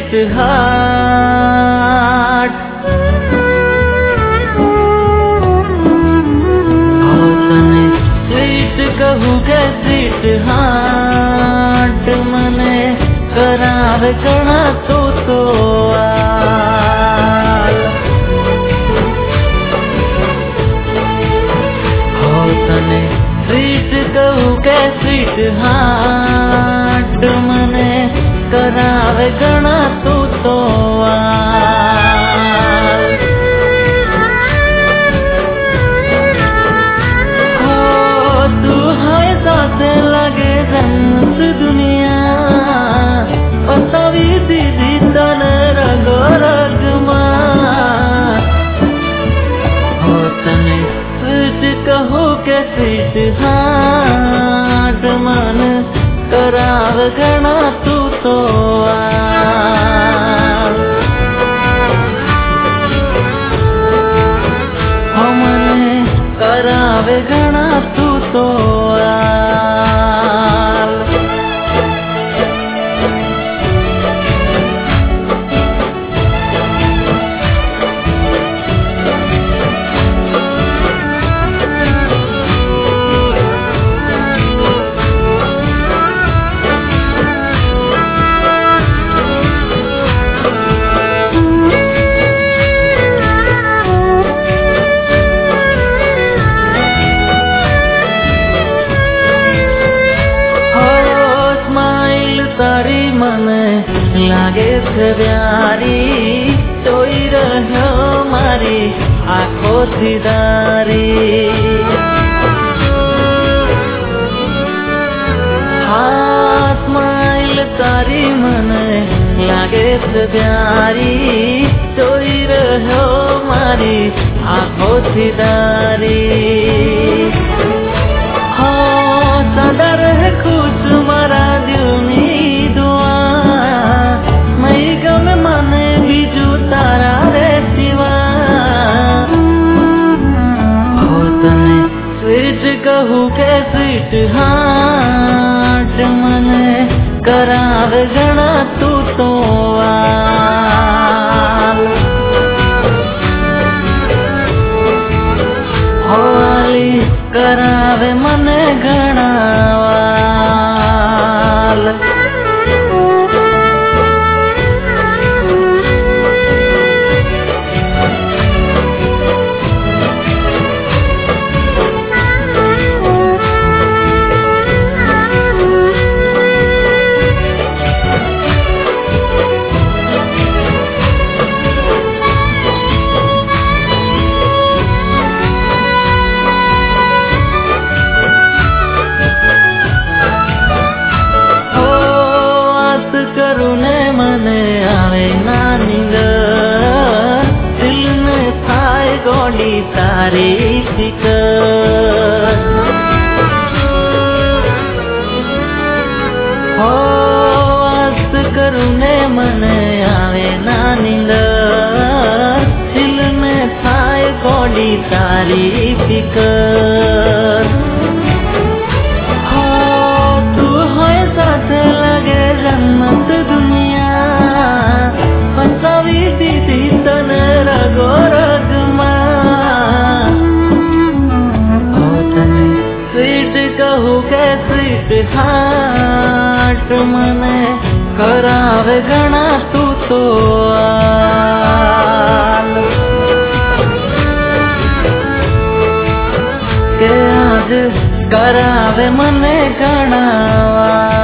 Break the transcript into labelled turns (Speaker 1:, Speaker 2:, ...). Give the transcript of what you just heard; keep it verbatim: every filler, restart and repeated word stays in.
Speaker 1: Sweet heart. तने sweet कहू के स्वीट हार्ट मने करावे घणा तू तो आल। हो तने स्वीट कहू के स्वीट हार्ट मने करावे घणा तू तो आल। हो तू है साथे लगे जन्नत दुनिया पतावी दीदी तने रगो रग मां। हो तने स्वीट कहू के स्वीट हार्ट मन करावे घणा तू तो आल। हो मने करावे घणा तू तो आल। तारी मने लागे छे प्यारी तोई रहो मारी आँखों थी दारी। हाँ स्माइल तारी मने लागे छे प्यारी तोई रहो मारी आँखों थी दारी। हाँ सदा रहे खुश मारा दिलनी मने बीजू तारा रे सिवा। हो तने स्वीट कहू के स्वीट हार्ट मने करावे घणा तू तो आल। हो आली करावे मने घणा वाल। मने आवे नानी दिल में थाय गोली तारी फिकर। हो आस करूने मने आवे नानी दिल में थाय गोली तारी फिकर। हो तू है साथे लगे जन्नत दुनिया पतावी दीदी तने रगो रग मां। हो तने स्वीट कहू के स्वीट हार्ट मने करावे घणा तू तो आल। के आज करावे मने घणा वाल।